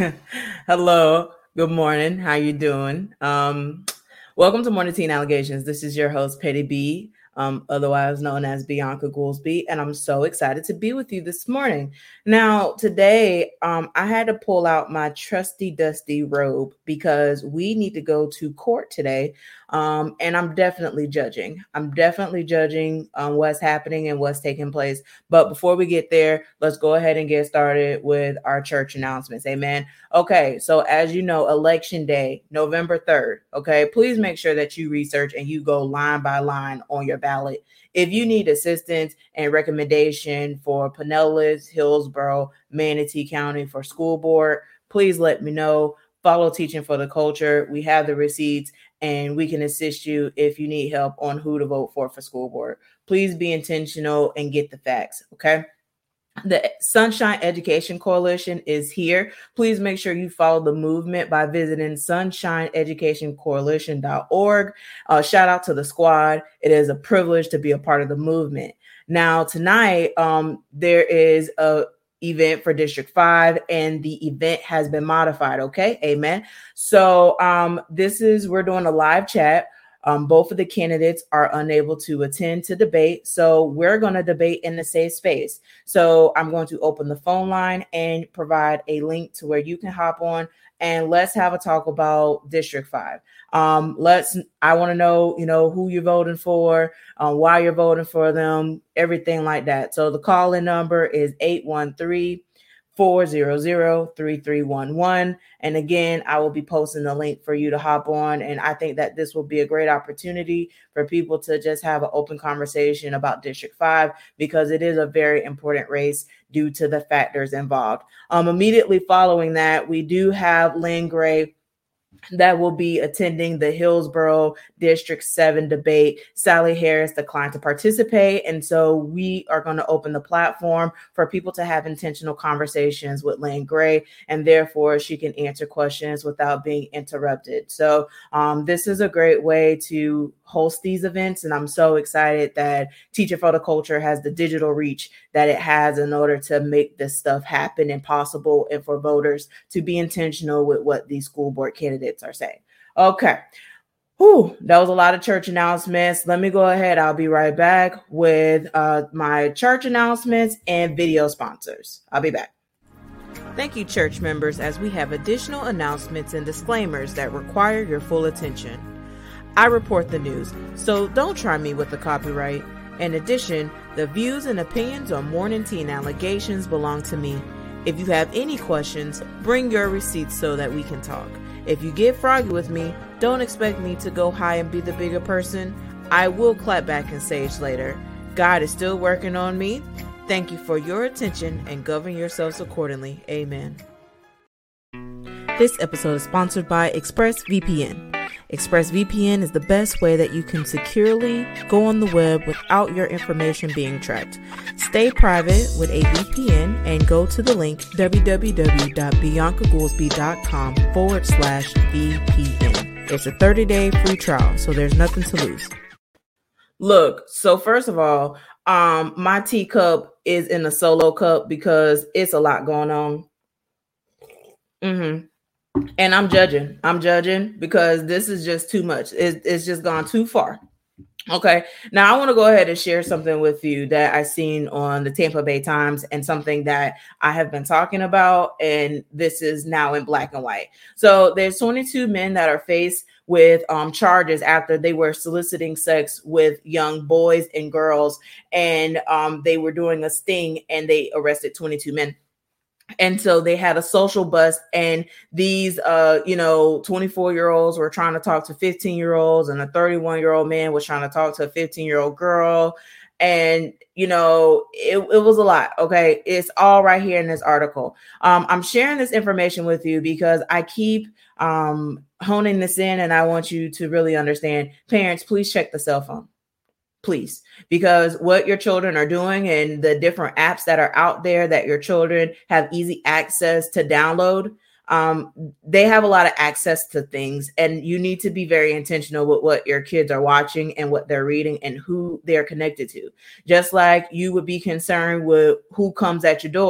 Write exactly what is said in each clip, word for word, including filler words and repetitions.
Hello. Good morning. How you doing? Um, welcome to Morning Teen Allegations. This is your host, Petty B, um, otherwise known as Bianca Goolsby, and I'm so excited to be with you this morning. Now, today, um, I had to pull out my trusty, dusty robe because we need to go to court today, um, and I'm definitely judging. I'm definitely judging um, what's happening and what's taking place. But before we get there, let's go ahead and get started with our church announcements. Amen. Okay, so as you know, election day, November third. Okay, please make sure that you research and you go line by line on your ballot. If you need assistance and recommendation for Pinellas, Hillsborough, Manatee County for school board, please let me know. Follow Teaching for the Culture. We have the receipts and we can assist you if you need help on who to vote for for school board. Please be intentional and get the facts, okay? The Sunshine Education Coalition is here. Please make sure you follow the movement by visiting sunshine education coalition dot org. Uh, shout out to the squad. It is a privilege to be a part of the movement. Now, tonight, um, there is a event for District five, and the event has been modified. Okay, amen. So um, this is, we're doing a live chat. Um, both of the candidates are unable to attend to debate, so we're going to debate in a safe space. So I'm going to open the phone line and provide a link to where you can hop on and let's have a talk about District five. Um, let's, I want to know, you know, who you're voting for, um, why you're voting for them, everything like that. So the call-in number is eight one three, four zero zero, three three one one. And again, I will be posting the link for you to hop on. And I think that this will be a great opportunity for people to just have an open conversation about District five, because it is a very important race due to the factors involved. Um, immediately following that, we do have Lynn Gray that will be attending the Hillsborough District seven debate. Sally Harris declined to participate, and so we are going to open the platform for people to have intentional conversations with Lynn Gray, and therefore she can answer questions without being interrupted. So um, this is a great way to host these events, and I'm so excited that Teaching for the Culture has the digital reach that it has in order to make this stuff happen and possible, and for voters to be intentional with what these school board candidates are saying. Okay. Whew, that was a lot of church announcements. Let me go ahead. I'll be right back with uh, my church announcements and video sponsors. I'll be back. Thank you, church members, as we have additional announcements and disclaimers that require your full attention. I report the news, so don't try me with the copyright. In addition, the views and opinions on Morning Teen Allegations belong to me. If you have any questions, bring your receipts so that we can talk. If you get froggy with me, don't expect me to go high and be the bigger person. I will clap back in sage later. God is still working on me. Thank you for your attention and govern yourselves accordingly. Amen. This episode is sponsored by ExpressVPN. ExpressVPN is the best way that you can securely go on the web without your information being tracked. Stay private with a V P N and go to the link www.biancagoolsby.com forward slash VPN. It's a thirty-day free trial, so there's nothing to lose. Look, so first of all, um, my teacup is in a solo cup because it's a lot going on. Mm-hmm. And I'm judging. I'm judging because this is just too much. It, it's just gone too far. Okay. Now I want to go ahead and share something with you that I seen on the Tampa Bay Times and something that I have been talking about. And this is now in black and white. So there's twenty-two men that are faced with um, charges after they were soliciting sex with young boys and girls. And um, they were doing a sting and they arrested twenty-two men. And so they had a social bus, and these, uh, you know, twenty-four year olds were trying to talk to fifteen year olds, and a thirty-one year old man was trying to talk to a fifteen year old girl. And, you know, it, it was a lot. Okay. It's all right here in this article. Um, I'm sharing this information with you because I keep um, honing this in, and I want you to really understand. Parents, please check the cell phone. Please, because what your children are doing and the different apps that are out there that your children have easy access to download, um, they have a lot of access to things, and you need to be very intentional with what your kids are watching and what they're reading and who they're connected to. Just like you would be concerned with who comes at your door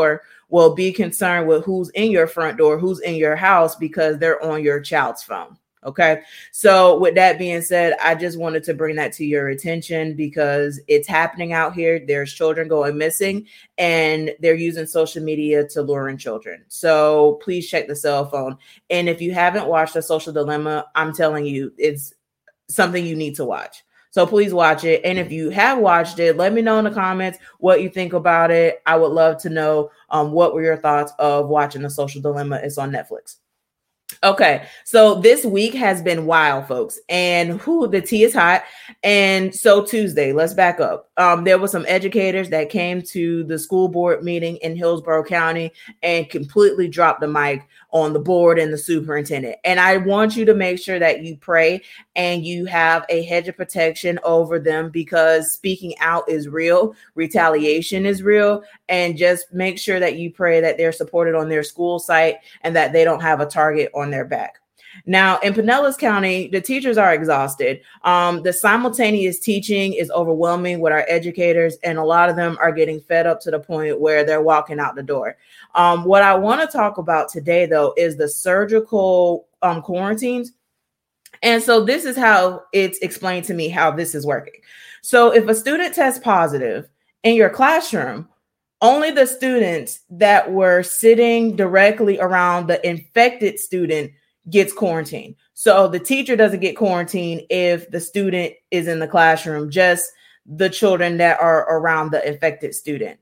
well, be concerned with who's in your front door, who's in your house, because they're on your child's phone. Okay. So with that being said, I just wanted to bring that to your attention because it's happening out here. There's children going missing and they're using social media to lure in children. So please check the cell phone. And if you haven't watched The Social Dilemma, I'm telling you, it's something you need to watch. So please watch it. And if you have watched it, let me know in the comments what you think about it. I would love to know um, what were your thoughts of watching The Social Dilemma. It's on Netflix. Okay, so this week has been wild, folks, and who the tea is hot. And so Tuesday, let's back up. Um, there were some educators that came to the school board meeting in Hillsborough County and completely dropped the mic on the board and the superintendent. And I want you to make sure that you pray and you have a hedge of protection over them, because speaking out is real, retaliation is real, and just make sure that you pray that they're supported on their school site and that they don't have a target on their back. Now, in Pinellas County, the teachers are exhausted. Um, the simultaneous teaching is overwhelming with our educators, and a lot of them are getting fed up to the point where they're walking out the door. Um, what I want to talk about today, though, is the surgical um, quarantines. And so this is how it's explained to me how this is working. So if a student tests positive in your classroom, only the students that were sitting directly around the infected student gets quarantined. So the teacher doesn't get quarantined if the student is in the classroom, just the children that are around the infected student.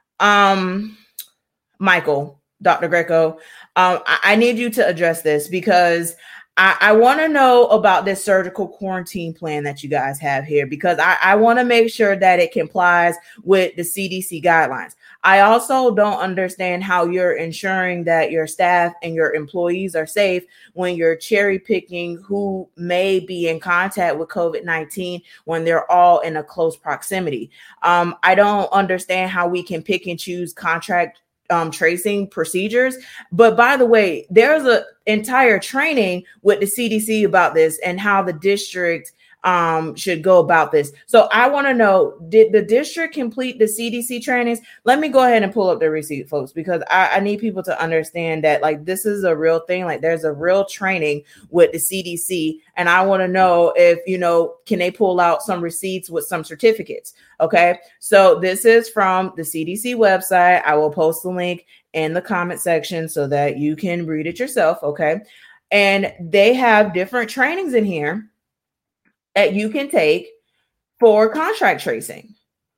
Um, Michael, Doctor Greco, um, I, I need you to address this because I, I want to know about this surgical quarantine plan that you guys have here, because I, I want to make sure that it complies with the C D C guidelines. I also don't understand how you're ensuring that your staff and your employees are safe when you're cherry picking who may be in contact with COVID nineteen when they're all in a close proximity. Um, I don't understand how we can pick and choose contract Um, tracing procedures. But by the way, there's an entire training with the C D C about this and how the district um, should go about this. So I want to know, did the district complete the C D C trainings? Let me go ahead and pull up the receipt, folks, because I, I need people to understand that like this is a real thing. Like there's a real training with the C D C. And I want to know if, you know, can they pull out some receipts with some certificates? Okay. So this is from the C D C website. I will post the link in the comment section so that you can read it yourself. Okay. And they have different trainings in here that you can take for contract tracing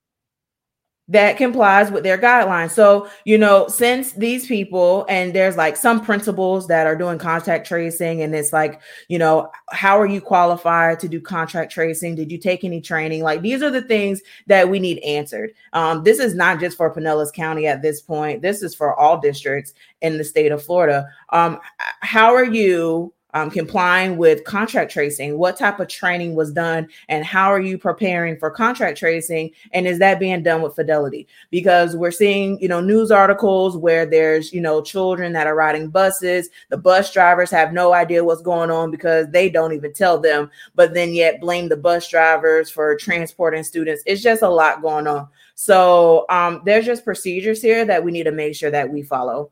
that complies with their guidelines. So, you know, since these people, and there's like some principals that are doing contact tracing, and it's like, you know, how are you qualified to do contract tracing? Did you take any training? Like, these are the things that we need answered. Um, this is not just for Pinellas County at this point. This is for all districts in the state of Florida. Um, how are you Um, complying with contract tracing? What type of training was done, and how are you preparing for contract tracing? And is that being done with fidelity? Because we're seeing, you know, news articles where there's, you know, children that are riding buses. The bus drivers have no idea what's going on because they don't even tell them, but then yet blame the bus drivers for transporting students. It's just a lot going on. So um, there's just procedures here that we need to make sure that we follow.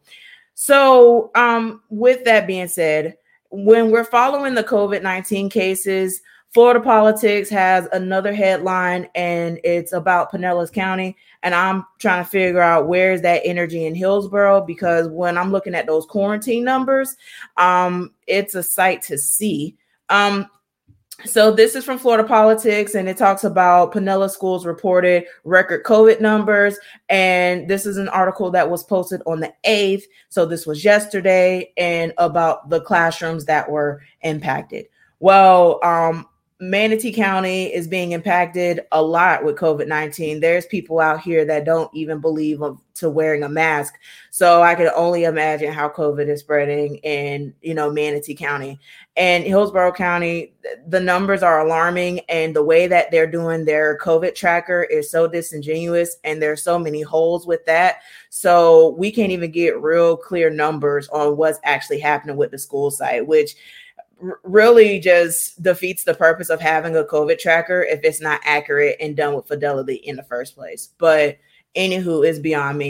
So um, with that being said, when we're following the COVID nineteen cases, Florida Politics has another headline, and it's about Pinellas County. And I'm trying to figure out where's that energy in Hillsborough, because when I'm looking at those quarantine numbers, um, it's a sight to see. Um, So this is from Florida Politics, and it talks about Pinellas schools reported record COVID numbers. And this is an article that was posted on the eighth. So this was yesterday, and about the classrooms that were impacted. Well, um, Manatee County is being impacted a lot with COVID nineteen. There's people out here that don't even believe of, to wearing a mask. So I can only imagine how COVID is spreading in, you know, Manatee County and Hillsborough County. The numbers are alarming, and the way that they're doing their COVID tracker is so disingenuous, and there's so many holes with that. So we can't even get real clear numbers on what's actually happening with the school site, which really just defeats the purpose of having a COVID tracker if it's not accurate and done with fidelity in the first place. But anywho, is beyond me.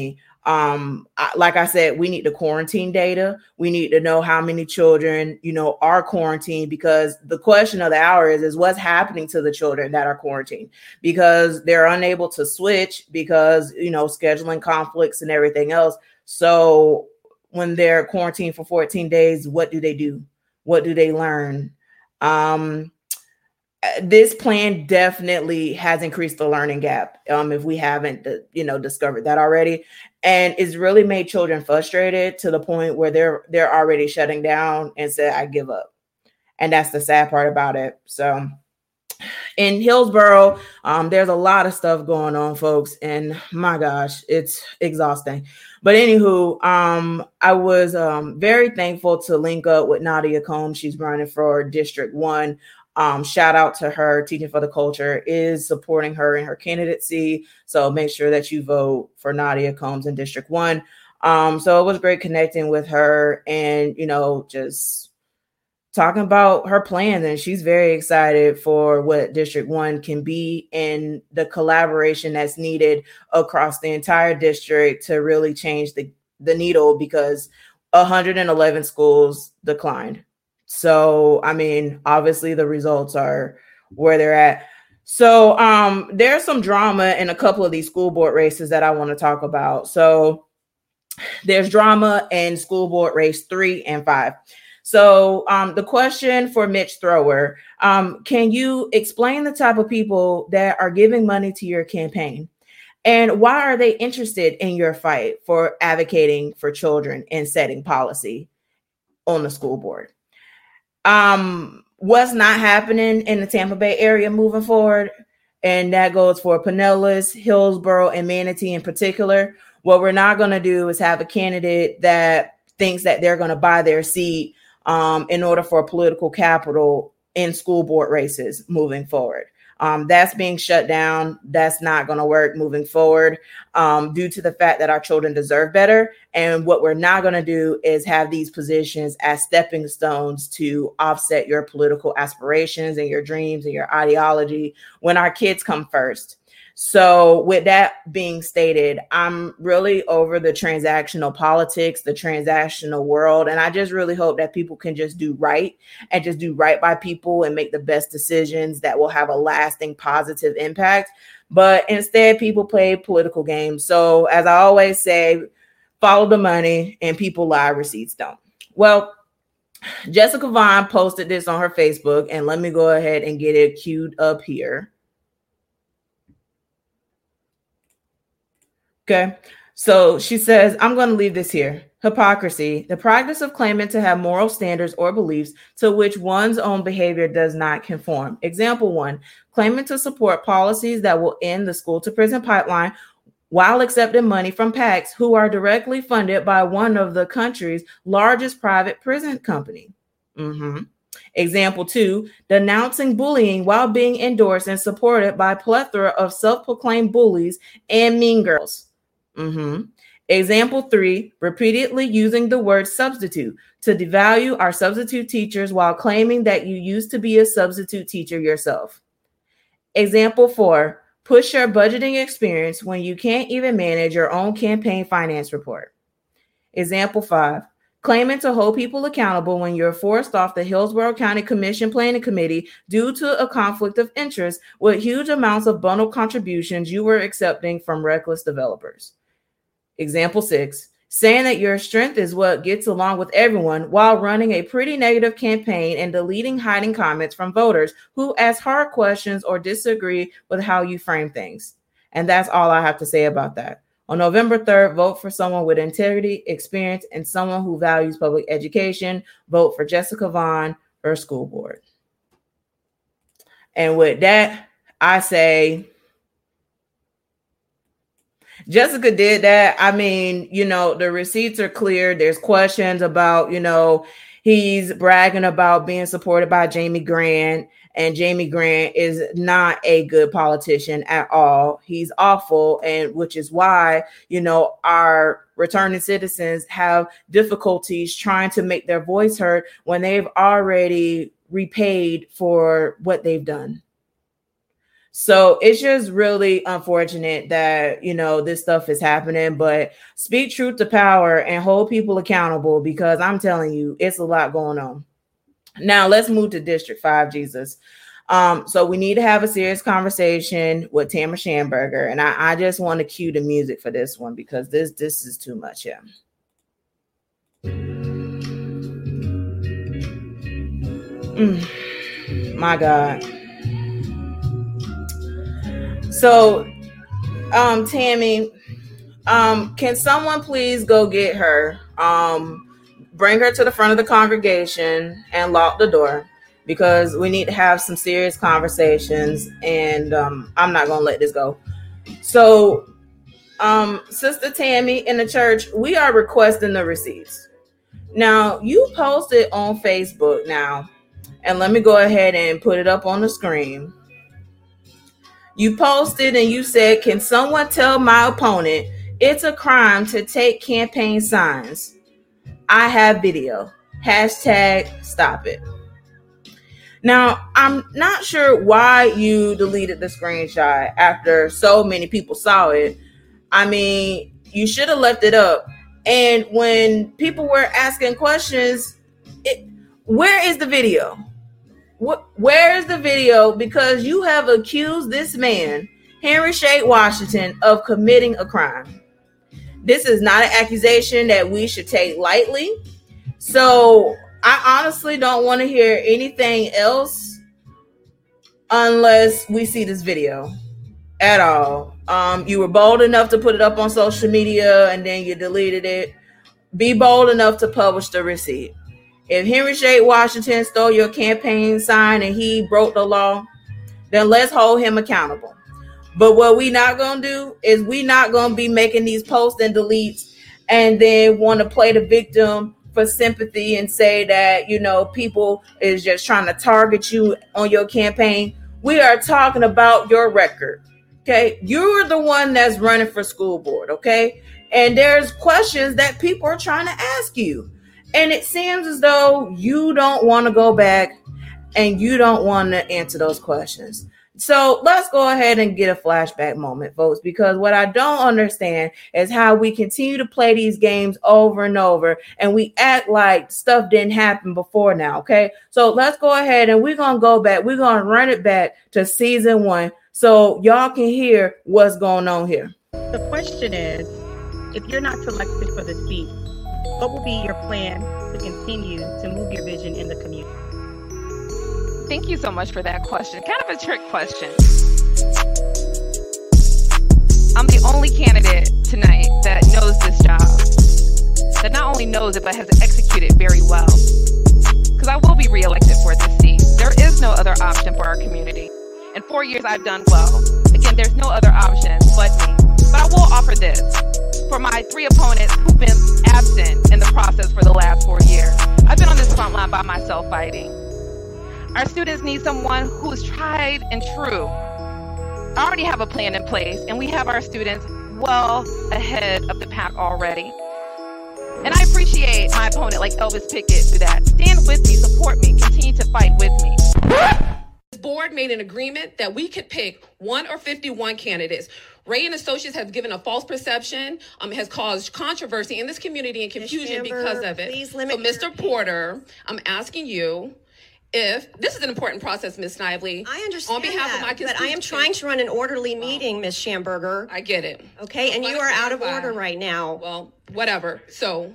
Um, I, like I said, we need the quarantine data. We need to know how many children, you know, are quarantined, because the question of the hour is, is what's happening to the children that are quarantined, because they're unable to switch because, you know, scheduling conflicts and everything else. So when they're quarantined for fourteen days, what do they do? What do they learn? Um, this plan definitely has increased the learning gap. Um, if we haven't, you know, discovered that already, and it's really made children frustrated to the point where they're they're already shutting down and said, "I give up." And that's the sad part about it. So in Hillsborough, um, there's a lot of stuff going on, folks, and my gosh, it's exhausting. But anywho, um, I was um, very thankful to link up with Nadia Combs. She's running for District One. Um, shout out to her. Teaching for the Culture is supporting her in her candidacy. So make sure that you vote for Nadia Combs in District One. Um, so it was great connecting with her and, you know, just talking about her plans. And she's very excited for what District One can be and the collaboration that's needed across the entire district to really change the, the needle, because one hundred eleven schools declined. So, I mean, obviously the results are where they're at. So um, there's some drama in a couple of these school board races that I want to talk about. So there's drama in school board race three and five. So um, the question for Mitch Thrower, um, can you explain the type of people that are giving money to your campaign? And why are they interested in your fight for advocating for children and setting policy on the school board? Um, what's not happening in the Tampa Bay area moving forward? And that goes for Pinellas, Hillsborough, and Manatee in particular. What we're not going to do is have a candidate that thinks that they're going to buy their seat um, in order for political capital in school board races moving forward. Um, that's being shut down. That's not going to work moving forward um, due to the fact that our children deserve better. And what we're not going to do is have these positions as stepping stones to offset your political aspirations and your dreams and your ideology when our kids come first. So with that being stated, I'm really over the transactional politics, the transactional world. And I just really hope that people can just do right and just do right by people and make the best decisions that will have a lasting positive impact. But instead, people play political games. So as I always say, follow the money and people lie, receipts don't. Well, Jessica Vaughn posted this on her Facebook, and let me go ahead and get it queued up here. Okay, so she says, I'm going to leave this here. Hypocrisy, the practice of claiming to have moral standards or beliefs to which one's own behavior does not conform. Example one, claiming to support policies that will end the school to prison pipeline while accepting money from PACs who are directly funded by one of the country's largest private prison company. Mm-hmm. Example two, denouncing bullying while being endorsed and supported by a plethora of self-proclaimed bullies and mean girls. Mm-hmm. Example three, repeatedly using the word substitute to devalue our substitute teachers while claiming that you used to be a substitute teacher yourself. Example four, push your budgeting experience when you can't even manage your own campaign finance report. Example five, claiming to hold people accountable when you're forced off the Hillsborough County Commission Planning Committee due to a conflict of interest with huge amounts of bundled contributions you were accepting from reckless developers. Example six, saying that your strength is what gets along with everyone while running a pretty negative campaign and deleting hiding comments from voters who ask hard questions or disagree with how you frame things. And that's all I have to say about that. On November third, vote for someone with integrity, experience, and someone who values public education. Vote for Jessica Vaughn, her school board. And with that, I say, Jessica did that. I mean, you know, the receipts are clear. There's questions about, you know, he's bragging about being supported by Jamie Grant, and Jamie Grant is not a good politician at all. He's awful. And which is why, you know, our returning citizens have difficulties trying to make their voice heard when they've already repaid for what they've done. So it's just really unfortunate that, you know, this stuff is happening, but speak truth to power and hold people accountable, because I'm telling you, it's a lot going on. Now let's move to District five, Jesus. Um, so we need to have a serious conversation with Tamara Schamberger. And I, I just want to cue the music for this one, because this, this is too much. Yeah. Mm, my God. So, um, Tammy, um, can someone please go get her, um, bring her to the front of the congregation and lock the door, because we need to have some serious conversations, and um, I'm not going to let this go. So, um, Sister Tammy, in the church, we are requesting the receipts. Now, you posted on Facebook now, and let me go ahead and put it up on the screen. You posted and you said, can someone tell my opponent it's a crime to take campaign signs? I have video. Hashtag stop it. Now, I'm not sure why you deleted the screenshot after so many people saw it. I mean, you should have left it up. And when people were asking questions, it, where is the video? What, where is the video? Because you have accused this man, Henry Shade Washington, of committing a crime. This is not an accusation that we should take lightly. So I honestly don't want to hear anything else unless we see this video at all. Um, you were bold enough to put it up on social media and then you deleted it. Be bold enough to publish the receipt. If Henry Shade Washington stole your campaign sign and he broke the law, then let's hold him accountable. But what we not going to do is we not going to be making these posts and deletes and then want to play the victim for sympathy and say that, you know, people is just trying to target you on your campaign. We are talking about your record. Okay. You're the one that's running for school board. Okay. And there's questions that people are trying to ask you. And it seems as though you don't want to go back and you don't want to answer those questions. So let's go ahead and get a flashback moment, folks, because what I don't understand is how we continue to play these games over and over and we act like stuff didn't happen before now. Okay, so let's go ahead and we're going to go back. We're going to run it back to season one so y'all can hear what's going on here. The question is, if you're not selected for the seat, what will be your plan to continue to move your vision in the community? Thank you so much for that question. Kind of a trick question. I'm the only candidate tonight that knows this job, that not only knows it, but has executed very well. Because I will be reelected for this seat. There is no other option for our community. In four years, I've done well. Again, there's no other option but me. But I will offer this. For my three opponents who've been absent in the process for the last four years, I've been on this front line by myself fighting. Our students need someone who is tried and true. I already have a plan in place, and we have our students well ahead of the pack already. And I appreciate my opponent like Elvis Pickett for that. Stand with me, support me, continue to fight with me. This board made an agreement that we could pick one or fifty-one candidates. Ray and Associates has given a false perception, um, has caused controversy in this community and confusion because of it. Please limit so, Mister Porter, I'm asking you, if this is an important process, Miz Snively. I understand on behalf that, of my but I am trying to run an orderly meeting, Miz Schamberger. I get it. Okay, and you are out of order right now. Well, whatever. So.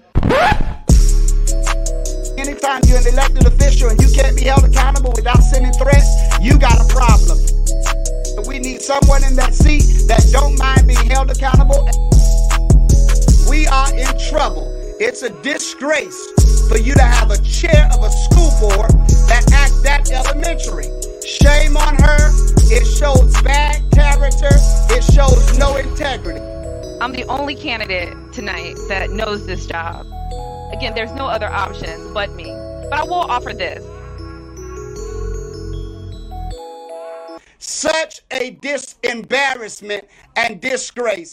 Anytime you're an elected official and you can't be held accountable without sending threats, you got a problem. We need someone in that seat that don't mind being held accountable. We are in trouble. It's a disgrace for you to have a chair of a school board that acts that elementary. Shame on her. It shows bad character. It shows no integrity. I'm the only candidate tonight that knows this job. Again, there's no other option but me. But I will offer this. Such a dis-embarrassment and disgrace.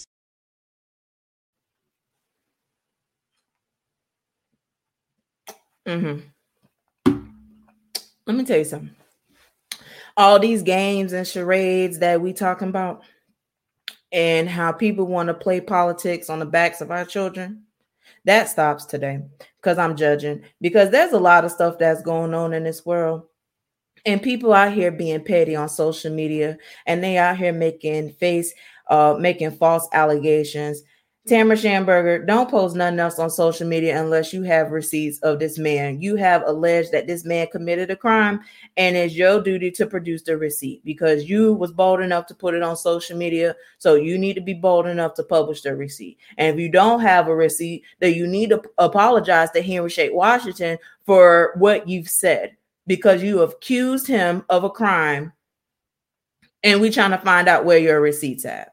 Mm-hmm. Let me tell you something. all these games and charades that we talking about and how people want to play politics on the backs of our children, that stops today because I'm judging, because there's a lot of stuff that's going on in this world. And people out here being petty on social media, and they out here making face, uh, making false allegations. Tamara Schamberger, don't post nothing else on social media unless you have receipts of this man. You have alleged that this man committed a crime, and it's your duty to produce the receipt because you was bold enough to put it on social media. So you need to be bold enough to publish the receipt. And if you don't have a receipt, then you need to apologize to Henry Shake Washington for what you've said, because you have accused him of a crime, and we're trying to find out where your receipt's at.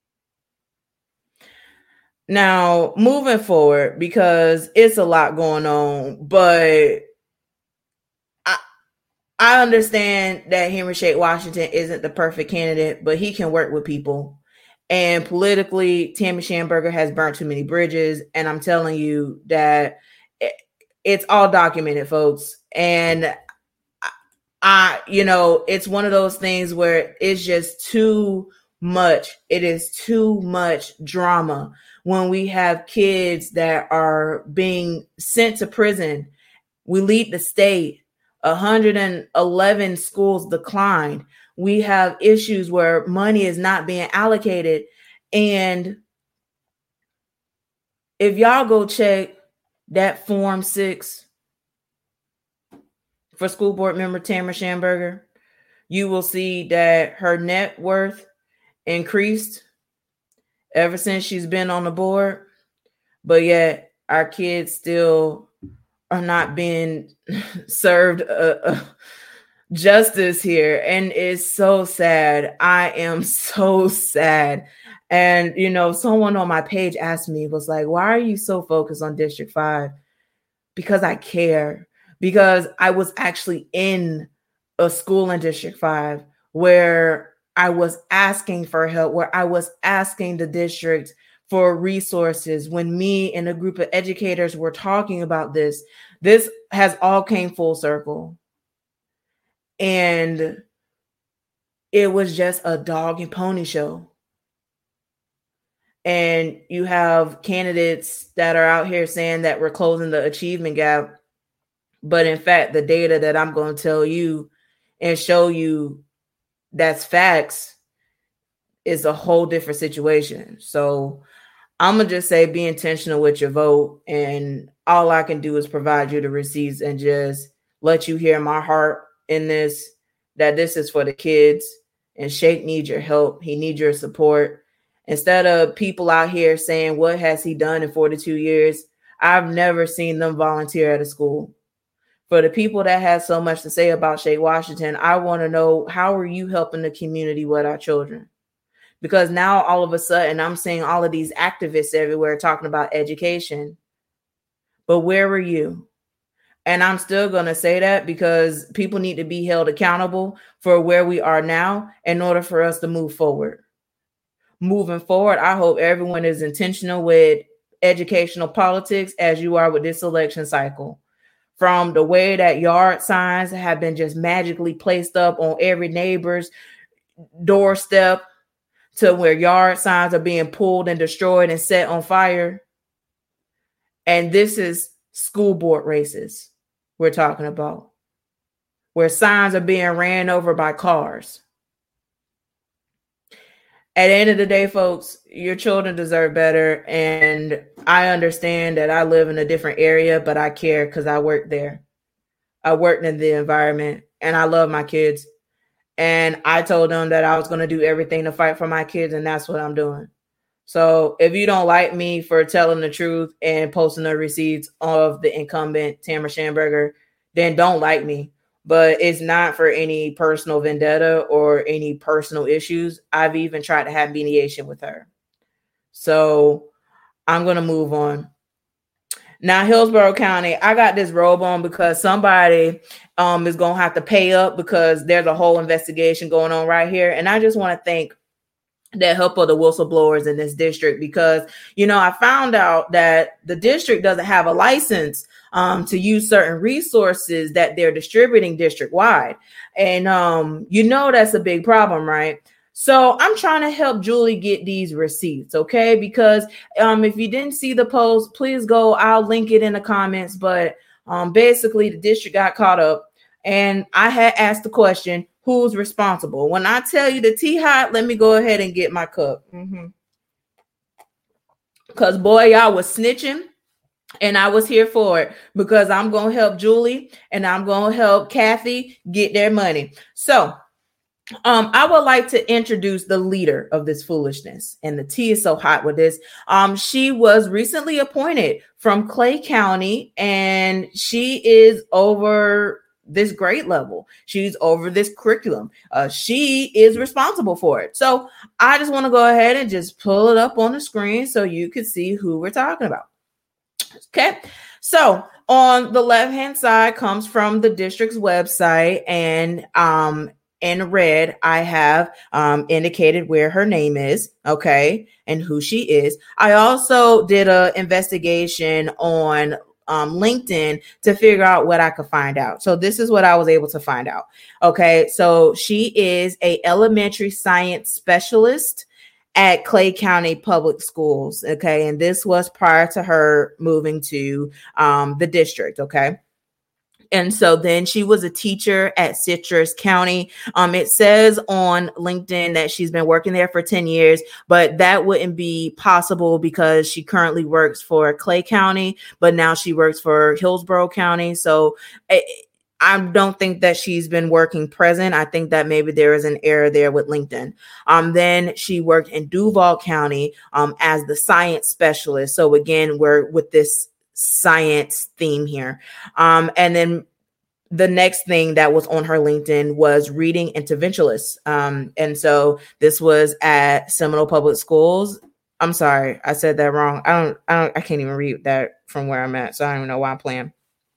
Now, moving forward, because it's a lot going on, but I, I understand that Henry Shake Washington isn't the perfect candidate, but he can work with people. And politically, Tammy Schamberger has burnt too many bridges. And I'm telling you that it, it's all documented, folks. And I, you know, it's one of those things where it's just too much. It is too much drama when we have kids that are being sent to prison. We lead the state. one hundred eleven schools declined. We have issues where money is not being allocated. And if y'all go check that Form six for school board member Tamara Schamberger, you will see that her net worth increased ever since she's been on the board, but yet our kids still are not being served uh, uh, justice here. And it's so sad. I am so sad. And, you know, someone on my page asked me, was like, why are you so focused on District five? Because I care. Because I was actually in a school in District five where I was asking for help, where I was asking the district for resources. When me and a group of educators were talking about this, this has all came full circle. And it was just a dog and pony show. And you have candidates that are out here saying that we're closing the achievement gap. But in fact, the data that I'm going to tell you and show you that's facts is a whole different situation. So I'm going to just say be intentional with your vote. And all I can do is provide you the receipts and just let you hear my heart in this, that this is for the kids. And Shake needs your help. He needs your support. Instead of people out here saying, what has he done in forty-two years? I've never seen them volunteer at a school. For the people that have so much to say about Shake Washington, I want to know, how are you helping the community with our children? Because now all of a sudden I'm seeing all of these activists everywhere talking about education. But where were you? And I'm still going to say that because people need to be held accountable for where we are now in order for us to move forward. Moving forward, I hope everyone is intentional with educational politics as you are with this election cycle. From the way that yard signs have been just magically placed up on every neighbor's doorstep to where yard signs are being pulled and destroyed and set on fire. And this is school board races we're talking about, where signs are being ran over by cars. At the end of the day, folks, your children deserve better. And I understand that I live in a different area, but I care because I work there. I worked in the environment and I love my kids. And I told them that I was going to do everything to fight for my kids. And that's what I'm doing. So if you don't like me for telling the truth and posting the receipts of the incumbent Tamara Schamberger, then don't like me. But it's not for any personal vendetta or any personal issues. I've even tried to have mediation with her. So I'm going to move on. Now, Hillsborough County, I got this robe on because somebody um, is going to have to pay up because there's a whole investigation going on right here. And I just want to thank the help of the whistleblowers in this district because, you know, I found out that the district doesn't have a license um, to use certain resources that they're distributing district wide. And um, you know, that's a big problem, right? So I'm trying to help Julie get these receipts, okay? Because um, if you didn't see the post, please go. I'll link it in the comments. But um, basically, the district got caught up, and I had asked the question, who's responsible? When I tell you the tea hot, let me go ahead and get my cup. Mm-hmm. Because, boy, y'all was snitching, and I was here for it because I'm going to help Julie, and I'm going to help Kathy get their money. So, Um, I would like to introduce the leader of this foolishness, and the tea is so hot with this. Um, she was recently appointed from Clay County, and she is over this grade level. She's over this curriculum. Uh, she is responsible for it. So I just want to go ahead and just pull it up on the screen so you can see who we're talking about. Okay, so on the left-hand side comes from the district's website, and um. in red, I have um, indicated where her name is, okay, and who she is. I also did an investigation on um, LinkedIn to figure out what I could find out. So this is what I was able to find out, okay? So she is a elementary science specialist at Clay County Public Schools, okay? And this was prior to her moving to um, the district, okay? And so then she was a teacher at Citrus County. Um, it says on LinkedIn that she's been working there for ten years, but that wouldn't be possible because she currently works for Clay County, but now she works for Hillsborough County. So I, I don't think that she's been working present. I think that maybe there is an error there with LinkedIn. Um, then she worked in Duval County um, as the science specialist. So again, we're with this science theme here. Um, and then the next thing that was on her LinkedIn was reading interventionalist. Um, and so this was at Seminole Public Schools. I'm sorry, I said that wrong. I don't, I don't, I can't even read that from where I'm at. So I don't even know why I'm playing.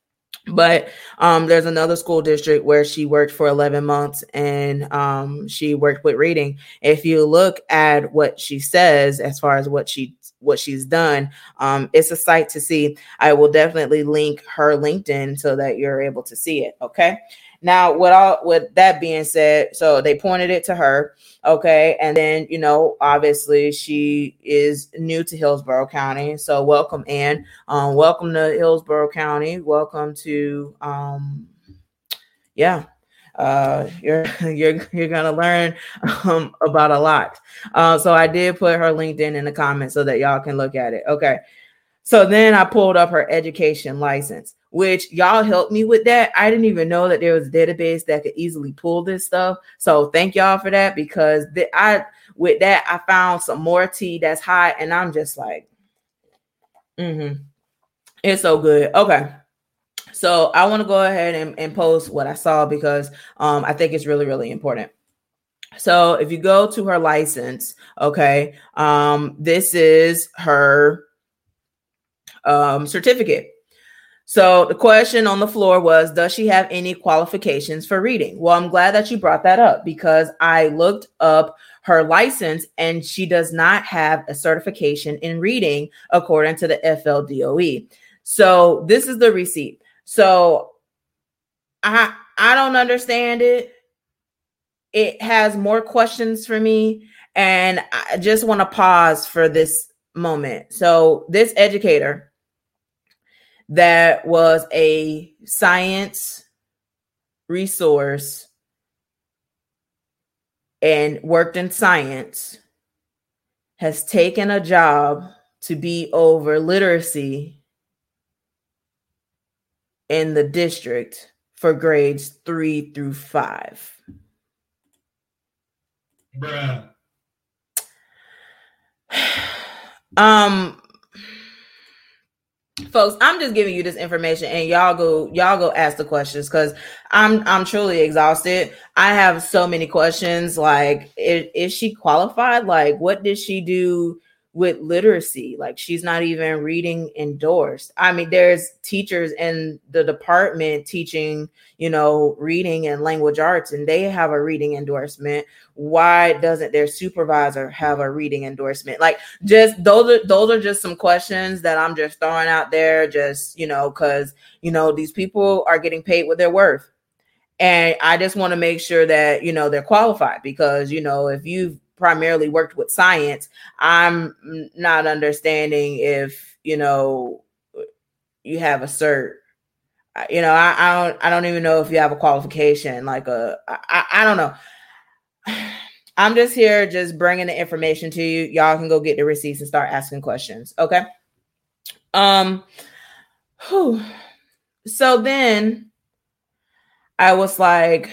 But um, there's another school district where she worked for eleven months, and um, she worked with reading. If you look at what she says, as far as what she what she's done, um, it's a sight to see. I will definitely link her LinkedIn so that you're able to see it. Okay. Now, what all with that being said, so they pointed it to her. Okay. And then, you know, obviously she is new to Hillsborough County. So welcome in. Um, welcome to Hillsborough County. Welcome to um yeah. Uh, you're you're you're gonna learn um, about a lot. Uh, so I did put her LinkedIn in the comments so that y'all can look at it. Okay. So then I pulled up her education license, which y'all helped me with that. I didn't even know that there was a database that could easily pull this stuff. So thank y'all for that, because the, I with that I found some more tea that's hot, and I'm just like, mm-hmm. It's so good. Okay. So I want to go ahead and, and post what I saw because um, I think it's really, really important. So if you go to her license, okay, um, this is her um, certificate. So the question on the floor was, does she have any qualifications for reading? Well, I'm glad that you brought that up, because I looked up her license and she does not have a certification in reading according to the F L D O E. So this is the receipt. So I I don't understand it. It has more questions for me, and I just want to pause for this moment. So this educator that was a science resource and worked in science has taken a job to be over literacy in the district for grades three through five. Bruh. Um, folks, I'm just giving you this information, and y'all go, y'all go ask the questions, because I'm, I'm truly exhausted. I have so many questions. Like, is, is she qualified? Like, what did she do with literacy. Like, she's not even reading endorsed. I mean, there's teachers in the department teaching, you know, reading and language arts, and they have a reading endorsement. Why doesn't their supervisor have a reading endorsement? Like, just those are those are just some questions that I'm just throwing out there, just, you know, because, you know, these people are getting paid what they're worth. And I just want to make sure that, you know, they're qualified, because, you know, if you've primarily worked with science, I'm not understanding if, you know, you have a cert. You know, I, I don't I don't even know if you have a qualification, like a, I, I don't know. I'm just here just bringing the information to you. Y'all can go get the receipts and start asking questions. Okay. Um, whew. So then I was like,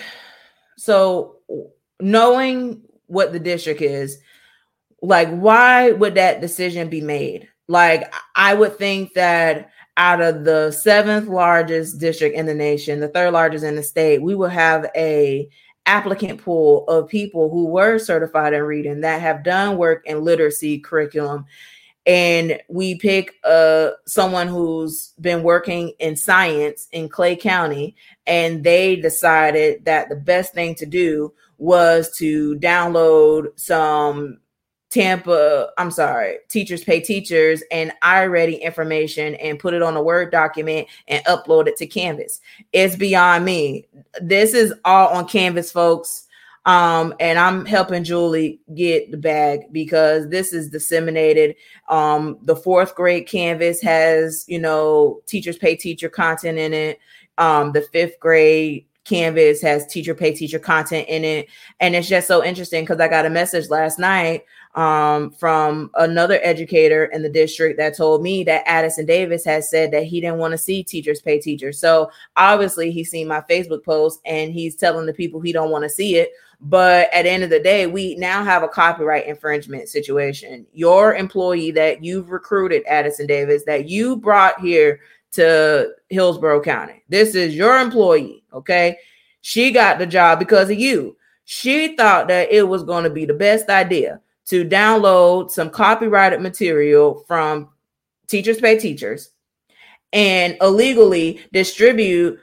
so knowing what the district is, like, why would that decision be made? Like, I would think that out of the seventh largest district in the nation, the third largest in the state, we will have a applicant pool of people who were certified in reading, that have done work in literacy curriculum. And we pick uh, someone who's been working in science in Clay County, and they decided that the best thing to do was to download some Tampa, I'm sorry, Teachers Pay Teachers and iReady information and put it on a Word document and upload it to Canvas. It's beyond me. This is all on Canvas, folks. Um, and I'm helping Julie get the bag, because this is disseminated. Um, the fourth grade Canvas has, you know, Teachers Pay Teacher content in it. Um, the fifth grade Canvas has Teacher Pay Teacher content in it. And it's just so interesting, because I got a message last night um, from another educator in the district that told me that Addison Davis has said that he didn't want to see Teachers Pay Teachers. So obviously he's seen my Facebook post and he's telling the people he don't want to see it. But at the end of the day, we now have a copyright infringement situation. Your employee that you've recruited, Addison Davis, that you brought here to Hillsborough County, this is your employee, okay? She got the job because of you. She thought that it was going to be the best idea to download some copyrighted material from Teachers Pay Teachers and illegally distribute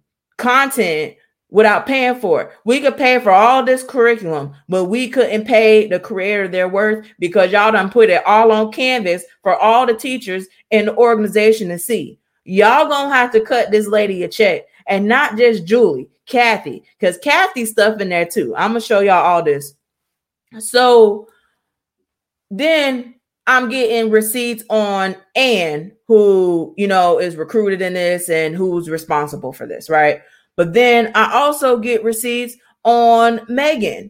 content without paying for it. We could pay for all this curriculum, but we couldn't pay the creator their worth, because y'all done put it all on Canvas for all the teachers in the organization to see. Y'all gonna have to cut this lady a check, and not just Julie, Kathy, because Kathy's stuff in there too. I'm gonna show y'all all this. So then I'm getting receipts on Ann, who, you know, is recruited in this and who's responsible for this, right? But then I also get receipts on Megan.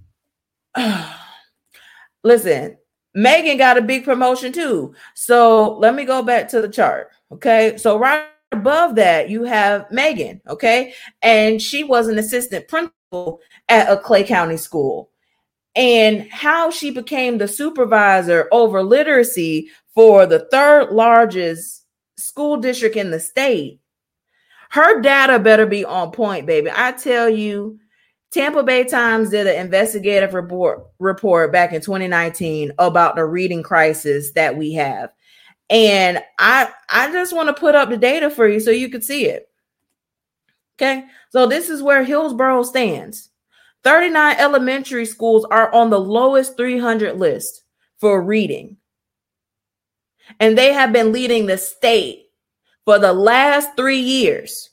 Listen, Megan got a big promotion too. So let me go back to the chart. Okay. So right above that, you have Megan. Okay. And she was an assistant principal at a Clay County school. And how she became the supervisor over literacy for the third largest school district in the state. Her data better be on point, baby. I tell you, Tampa Bay Times did an investigative report, report back in twenty nineteen about the reading crisis that we have. And I, I just want to put up the data for you so you can see it. Okay, so this is where Hillsborough stands. thirty-nine elementary schools are on the lowest three hundred list for reading. And they have been leading the state for the last three years.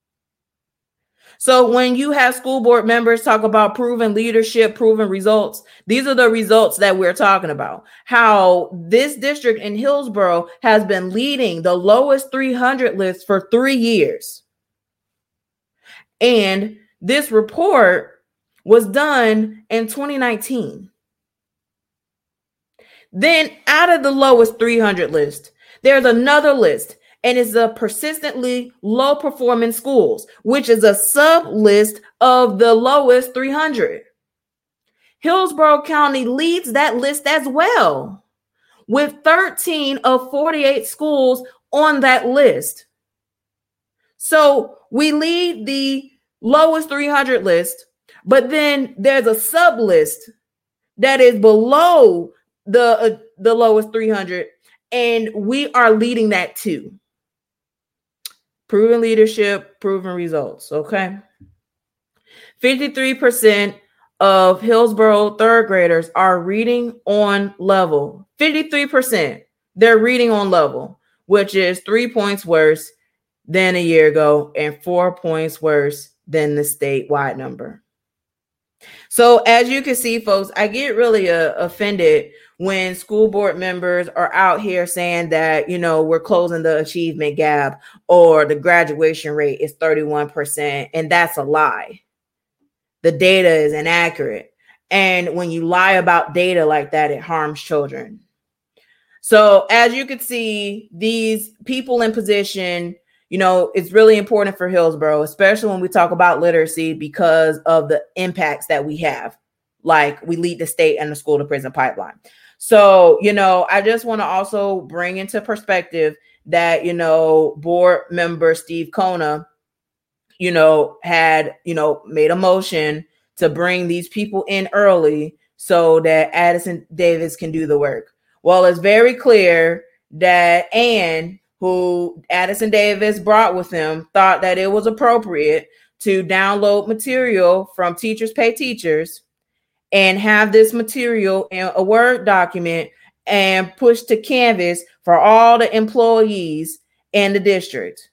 So when you have school board members talk about proven leadership, proven results, these are the results that we're talking about. How this district in Hillsborough has been leading the lowest three hundred list for three years. And this report was done in twenty nineteen. Then out of the lowest three hundred list, there's another list. And it's the persistently low performing schools, which is a sub list of the lowest three hundred. Hillsborough County leads that list as well, with thirteen of forty-eight schools on that list. So we lead the lowest three hundred list, but then there's a sub list that is below the uh, the lowest three hundred. And we are leading that too. Proven leadership, proven results. Okay. fifty-three percent of Hillsborough third graders are reading on level. fifty-three percent. They're reading on level, which is three points worse than a year ago and four points worse than the statewide number. So as you can see, folks, I get really uh, offended when school board members are out here saying that, you know, we're closing the achievement gap or the graduation rate is thirty-one percent. And that's a lie. The data is inaccurate. And when you lie about data like that, it harms children. So as you can see, these people in position, you know, it's really important for Hillsborough, especially when we talk about literacy because of the impacts that we have. Like we lead the state and the school to prison pipeline. So, you know, I just want to also bring into perspective that, you know, board member Steve Kona, you know, had, you know, made a motion to bring these people in early so that Addison Davis can do the work. Well, it's very clear that Ann, who Addison Davis brought with him, thought that it was appropriate to download material from Teachers Pay Teachers and have this material in a Word document and push to Canvas for all the employees in the district.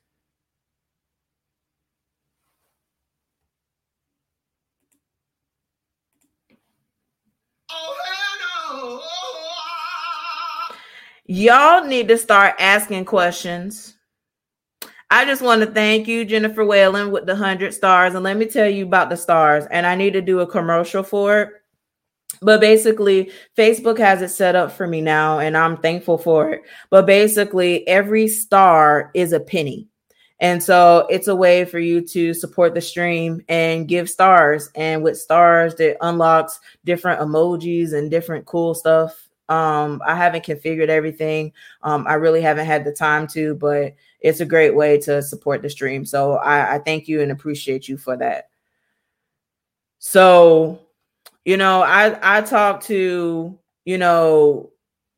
Y'all need to start asking questions. I just want to thank you, Jennifer Whalen, with the one hundred stars. And let me tell you about the stars. And I need to do a commercial for it. But basically, Facebook has it set up for me now, and I'm thankful for it. But basically, every star is a penny. And so it's a way for you to support the stream and give stars. And with stars, that unlocks different emojis and different cool stuff. Um, I haven't configured everything. Um, I really haven't had the time to, but it's a great way to support the stream. So I, I thank you and appreciate you for that. So, you know, I, I talked to, you know,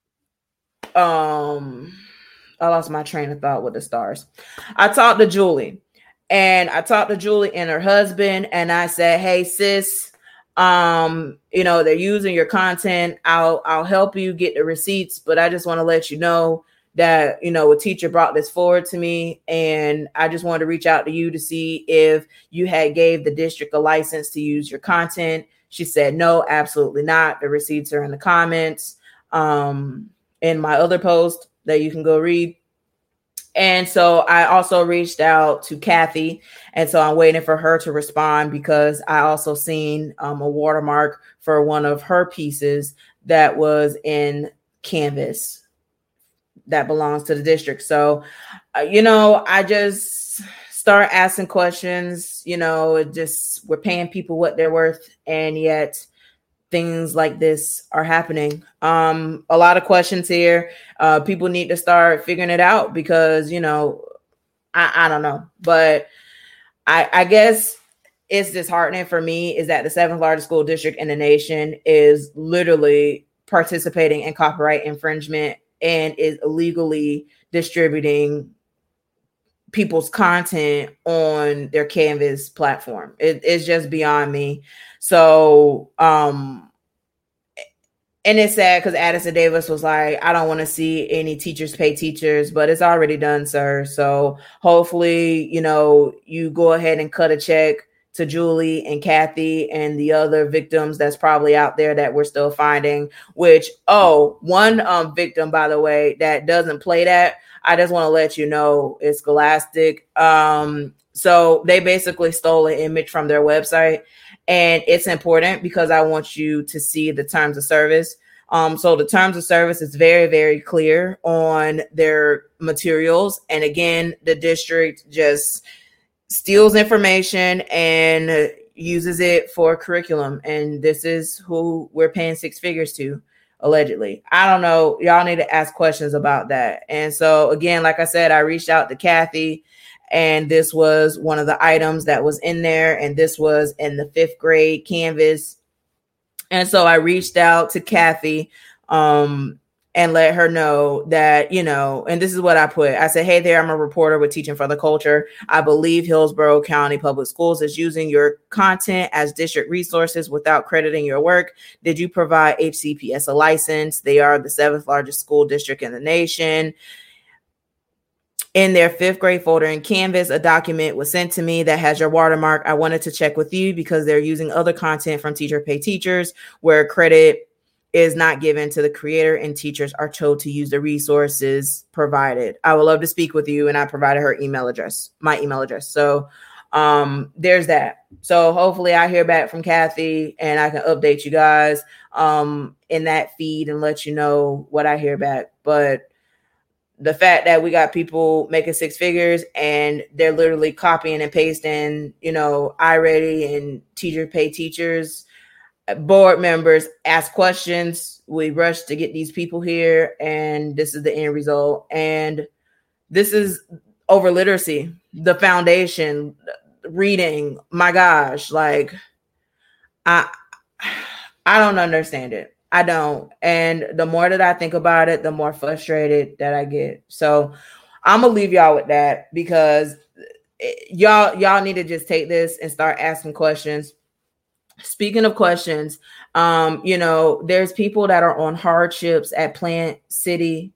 um, I lost my train of thought with the stars. I talked to Julie and I talked to Julie and her husband. And I said, hey, sis, um, you know, they're using your content. I'll, I'll help you get the receipts, but I just want to let you know that, you know, a teacher brought this forward to me and I just wanted to reach out to you to see if you had gave the district a license to use your content. She said, no, absolutely not. The receipts are in the comments, um, in my other post that you can go read. And so I also reached out to Kathy. And so I'm waiting for her to respond because I also seen um, a watermark for one of her pieces that was in Canvas that belongs to the district. So, uh, you know, I just start asking questions, you know, it just we're paying people what they're worth. And yet things like this are happening. Um, a lot of questions here. Uh, people need to start figuring it out because, you know, I, I don't know, but I, I guess it's disheartening for me is that the seventh largest school district in the nation is literally participating in copyright infringement and is illegally distributing people's content on their Canvas platform. It, it's just beyond me. So, um, and it's sad because Addison Davis was like, I don't want to see any teachers pay teachers, but it's already done, sir. So hopefully, you know, you go ahead and cut a check to Julie and Kathy and the other victims that's probably out there that we're still finding, which, oh, one um, victim, by the way, that doesn't play that. I just want to let you know it's Scholastic. Um, so they basically stole an image from their website. And it's important because I want you to see the terms of service. Um, so the terms of service is very, very clear on their materials. And again, the district just steals information and uses it for curriculum. And this is who we're paying six figures to, allegedly. I don't know. Y'all need to ask questions about that. And so again, like I said, I reached out to Kathy. And this was one of the items that was in there. And this was in the fifth grade Canvas. And so I reached out to Kathy um, and let her know that, you know, and this is what I put. I said, hey there, I'm a reporter with Teaching for the Culture. I believe Hillsborough County Public Schools is using your content as district resources without crediting your work. Did you provide H C P S a license? They are the seventh largest school district in the nation. In their fifth grade folder in Canvas, a document was sent to me that has your watermark. I wanted to check with you because they're using other content from Teacher Pay Teachers where credit is not given to the creator and teachers are told to use the resources provided. I would love to speak with you, and I provided her email address, my email address. So um, there's that. So hopefully I hear back from Kathy and I can update you guys um, in that feed and let you know what I hear back. But the fact that we got people making six figures and they're literally copying and pasting, you know, iReady and Teacher Pay Teachers, board members ask questions. We rush to get these people here, and this is the end result. And this is over literacy, the foundation, reading. My gosh, like I, I don't understand it. I don't. And the more that I think about it, the more frustrated that I get. So I'm gonna leave y'all with that because y'all y'all need to just take this and start asking questions. Speaking of questions, um, you know, there's people that are on hardships at Plant City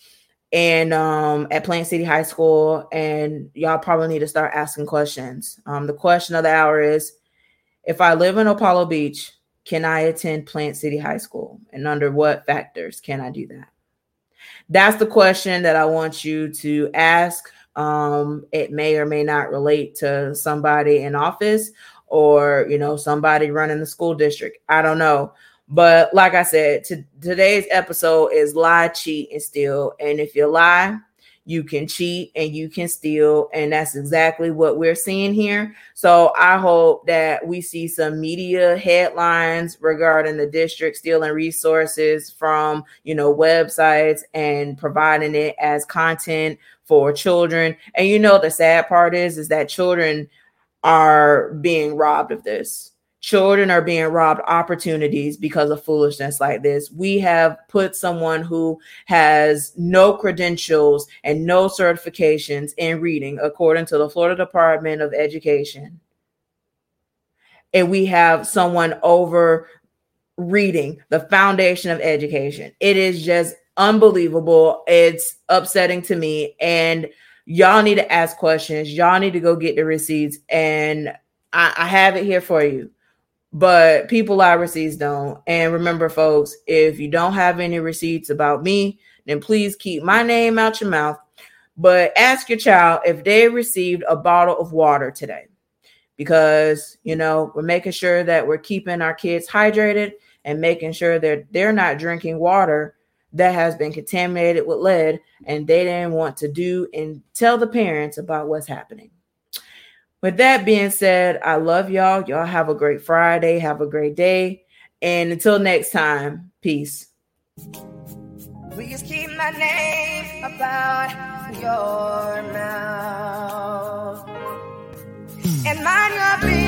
and um, at Plant City High School, and y'all probably need to start asking questions. Um, the question of the hour is, if I live in Apollo Beach, can I attend Plant City High School? And under what factors can I do that? That's the question that I want you to ask. Um, it may or may not relate to somebody in office or, you know, somebody running the school district. I don't know. But like I said, to, today's episode is lie, cheat, and steal. And if you lie, you can cheat and you can steal. And that's exactly what we're seeing here. So I hope that we see some media headlines regarding the district stealing resources from, you know, websites and providing it as content for children. And, you know, the sad part is, is that children are being robbed of this. Children are being robbed opportunities because of foolishness like this. We have put someone who has no credentials and no certifications in reading, according to the Florida Department of Education. And we have someone over reading the foundation of education. It is just unbelievable. It's upsetting to me. And y'all need to ask questions. Y'all need to go get the receipts. And I, I have it here for you. But people lie, receipts don't. And remember, folks, if you don't have any receipts about me, then please keep my name out your mouth. But ask your child if they received a bottle of water today. Because, you know, we're making sure that we're keeping our kids hydrated and making sure that they're not drinking water that has been contaminated with lead, and they didn't want to do and tell the parents about what's happening. With that being said, I love y'all. Y'all have a great Friday. Have a great day. And until next time, peace. Please keep my name about your mouth and mind your business.